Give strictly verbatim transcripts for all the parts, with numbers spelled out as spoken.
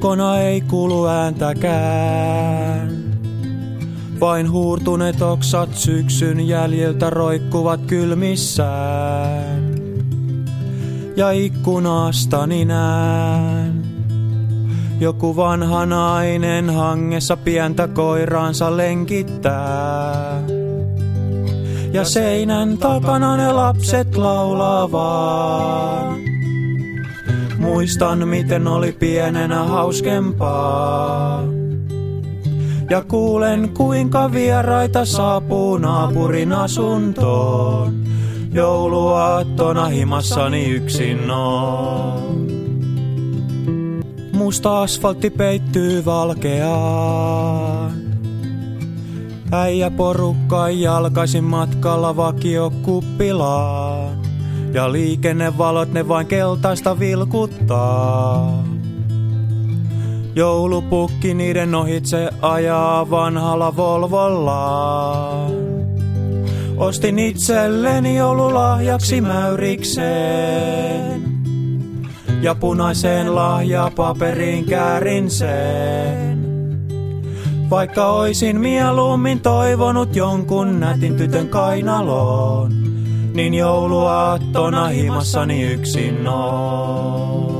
Ulkona ei kuulu ääntäkään. Vain huurtuneet oksat syksyn jäljiltä roikkuvat kylmissään. Ja ikkunastani näen joku vanha nainen hangessa pientä koiraansa lenkittää. Ja seinän takana ne lapset laulaa vaan. Muistan miten oli pienenä hauskempaa. Ja kuulen kuinka vieraita saapuu naapurin asuntoon. Jouluaattona himassani yksin on. Musta asfaltti peittyy valkeaan. Äijä porukka jalkaisin matkalla vakiokuppilaan. Ja liikennevalot ne vain keltaista vilkuttaa. Joulupukki niiden ohitse ajaa vanhalla Volvollaan. Ostin itselleni joululahjaksi mäyrikseen. Ja punaiseen lahjapaperiin käärin sen. Vaikka oisin mieluummin toivonut jonkun nätin tytön kainaloon, niin jouluaattona himassani yksin on.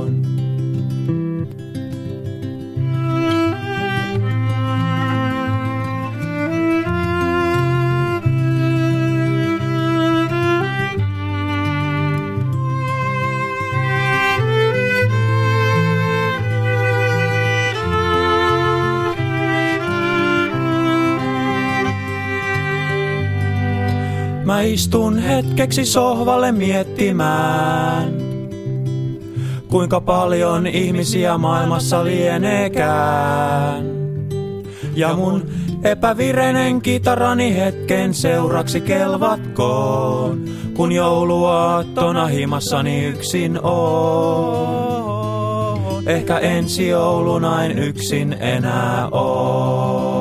Mä istun hetkeksi sohvalle miettimään, kuinka paljon ihmisiä maailmassa lieneekään. Ja mun epävireinen kitarani hetken seuraksi kelvatkoon, kun jouluaattona himassani yksin oon. Ehkä ensi jouluna en yksin enää oo.